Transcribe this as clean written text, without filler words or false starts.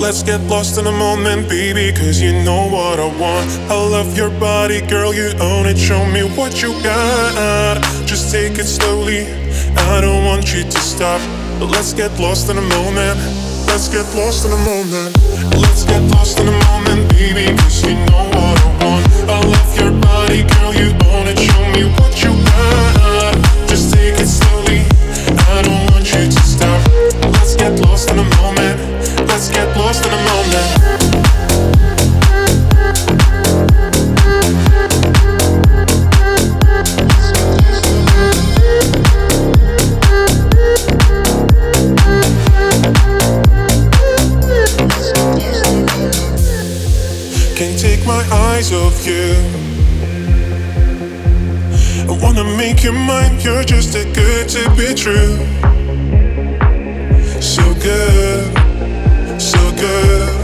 Let's get lost in the moment, baby, cause you know what I want. I love your body, girl, you own it. Show me what you got. Just take it slowly, I don't want you to stop. Let's get lost in the moment. Let's get lost in the moment. Let's get lost in the moment, baby, cause you know what I want. I love your body, girl, you own it. Show me what you got. Just take it slowly, I don't want you to stop. Let's get lost in the moment. Let's get lost in the moment. Can't take my eyes off you. I wanna make you mine. You're just too good to be true. So good, so good.